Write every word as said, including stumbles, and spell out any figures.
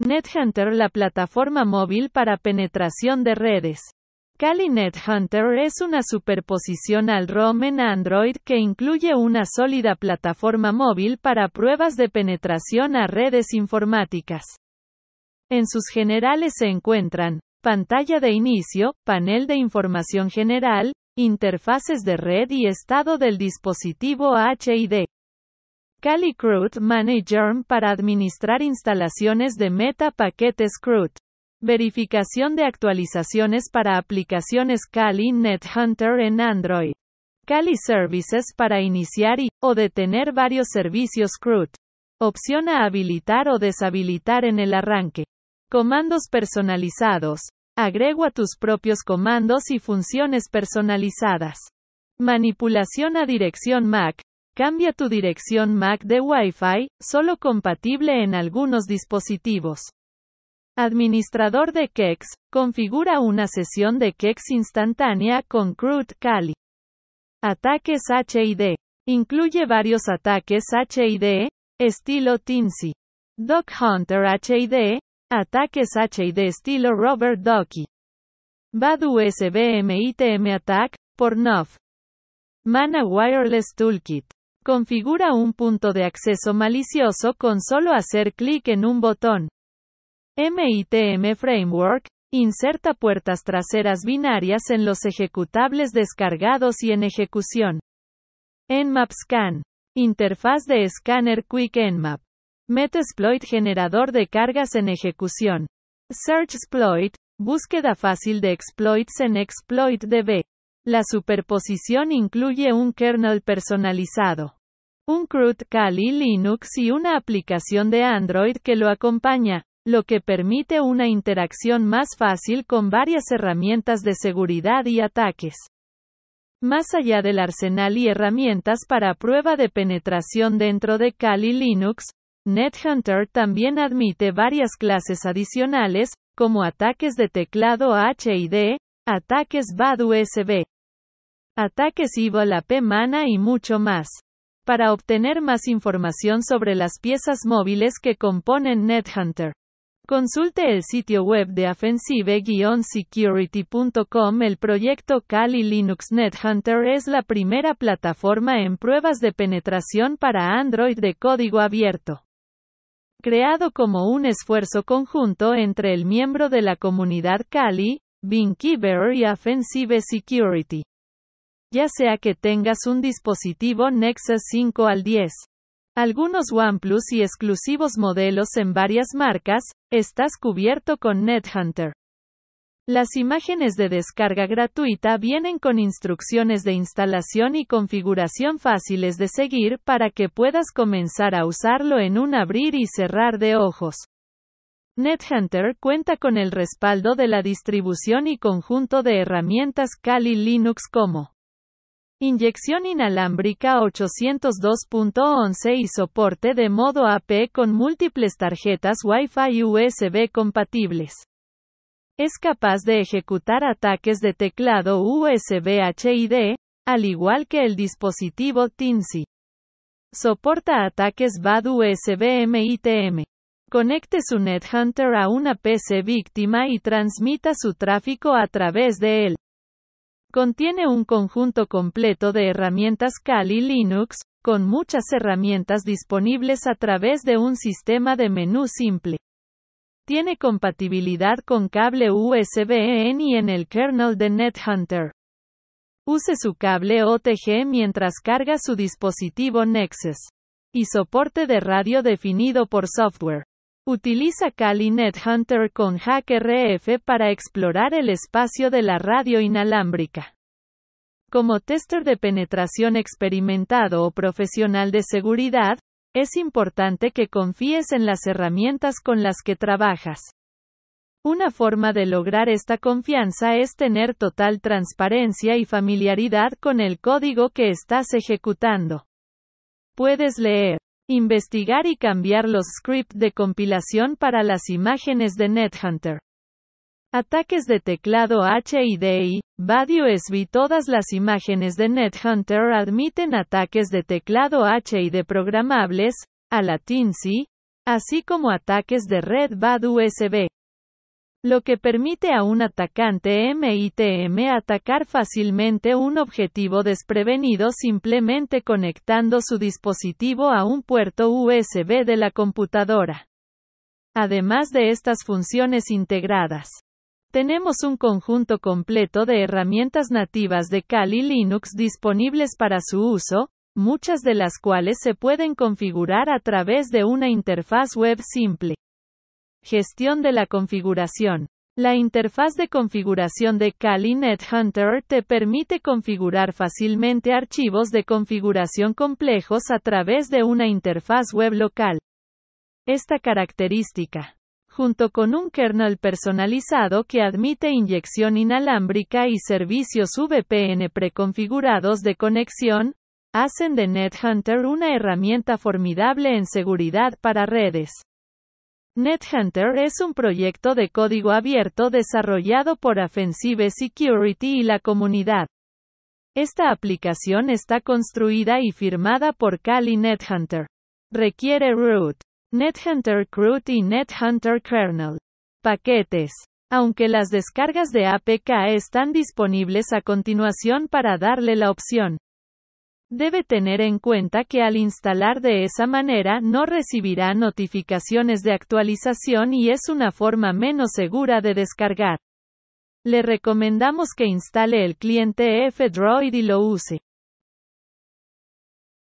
NetHunter, la plataforma móvil para penetración de redes. Kali NetHunter es una superposición al ROM en Android que incluye una sólida plataforma móvil para pruebas de penetración a redes informáticas. En sus generales se encuentran pantalla de inicio, panel de información general, interfaces de red y estado del dispositivo H I D. Kali CRUD Manager para administrar instalaciones de meta paquetes CRUD. Verificación de actualizaciones para aplicaciones Kali NetHunter en Android. Kali Services para iniciar y, o detener varios servicios CRUD. Opción a habilitar o deshabilitar en el arranque. Comandos personalizados. Agrego a tus propios comandos y funciones personalizadas. Manipulación a dirección M A C. Cambia tu dirección M A C de Wi-Fi, solo compatible en algunos dispositivos. Administrador de Kex. Configura una sesión de Kex instantánea con CRUD Kali. Ataques H I D. Incluye varios ataques H I D, estilo Teensy. Dog Hunter H I D. Ataques H I D estilo Robert Ducky. Bad U S B M I T M Attack, Pornhub. Mana Wireless Toolkit. Configura un punto de acceso malicioso con solo hacer clic en un botón. M I T M Framework. Inserta puertas traseras binarias en los ejecutables descargados y en ejecución. Nmap Scan. Interfaz de escáner Quick Nmap. Metasploit generador de cargas en ejecución. Searchsploit. Búsqueda fácil de exploits en ExploitDB. La superposición incluye un kernel personalizado, un CRUD Kali Linux y una aplicación de Android que lo acompaña, lo que permite una interacción más fácil con varias herramientas de seguridad y ataques. Más allá del arsenal y herramientas para prueba de penetración dentro de Kali Linux, NetHunter también admite varias clases adicionales, como ataques de teclado H I D, ataques Bad U S B, ataques Evil A P Mana y mucho más. Para obtener más información sobre las piezas móviles que componen NetHunter, consulte el sitio web de offensive security punto com. El proyecto Kali Linux NetHunter es la primera plataforma en pruebas de penetración para Android de código abierto, creado como un esfuerzo conjunto entre el miembro de la comunidad Kali, Beekeeper y Offensive Security. Ya sea que tengas un dispositivo Nexus cinco al diez, algunos OnePlus y exclusivos modelos en varias marcas, estás cubierto con NetHunter. Las imágenes de descarga gratuita vienen con instrucciones de instalación y configuración fáciles de seguir para que puedas comenzar a usarlo en un abrir y cerrar de ojos. NetHunter cuenta con el respaldo de la distribución y conjunto de herramientas Kali Linux como inyección inalámbrica ochocientos dos punto once y soporte de modo A P con múltiples tarjetas Wi-Fi U S B compatibles. Es capaz de ejecutar ataques de teclado U S B H I D, al igual que el dispositivo Teensy. Soporta ataques Bad U S B M I T M. Conecte su NetHunter a una P C víctima y transmita su tráfico a través de él. Contiene un conjunto completo de herramientas Kali Linux, con muchas herramientas disponibles a través de un sistema de menú simple. Tiene compatibilidad con cable U S B en y en el kernel de NetHunter. Use su cable O T G mientras carga su dispositivo Nexus. Y soporte de radio definido por software. Utiliza Kali NetHunter con Hack R F para explorar el espacio de la radio inalámbrica. Como tester de penetración experimentado o profesional de seguridad, es importante que confíes en las herramientas con las que trabajas. Una forma de lograr esta confianza es tener total transparencia y familiaridad con el código que estás ejecutando. Puedes leer, investigar y cambiar los scripts de compilación para las imágenes de NetHunter. Ataques de teclado H I D y Bad U S B. Todas las imágenes de NetHunter admiten ataques de teclado H I D programables, a la Teensy, así como ataques de red bad U S B, lo que permite a un atacante MITM atacar fácilmente un objetivo desprevenido simplemente conectando su dispositivo a un puerto U S B de la computadora. Además de estas funciones integradas, tenemos un conjunto completo de herramientas nativas de Kali Linux disponibles para su uso, muchas de las cuales se pueden configurar a través de una interfaz web simple. Gestión de la configuración. La interfaz de configuración de Kali NetHunter te permite configurar fácilmente archivos de configuración complejos a través de una interfaz web local. Esta característica, junto con un kernel personalizado que admite inyección inalámbrica y servicios V P N preconfigurados de conexión, hacen de NetHunter una herramienta formidable en seguridad para redes. NetHunter es un proyecto de código abierto desarrollado por Offensive Security y la comunidad. Esta aplicación está construida y firmada por Kali NetHunter. Requiere root, NetHunter CRUD y NetHunter kernel. Paquetes. Aunque las descargas de A P K están disponibles a continuación para darle la opción, debe tener en cuenta que al instalar de esa manera no recibirá notificaciones de actualización y es una forma menos segura de descargar. Le recomendamos que instale el cliente F-Droid y lo use.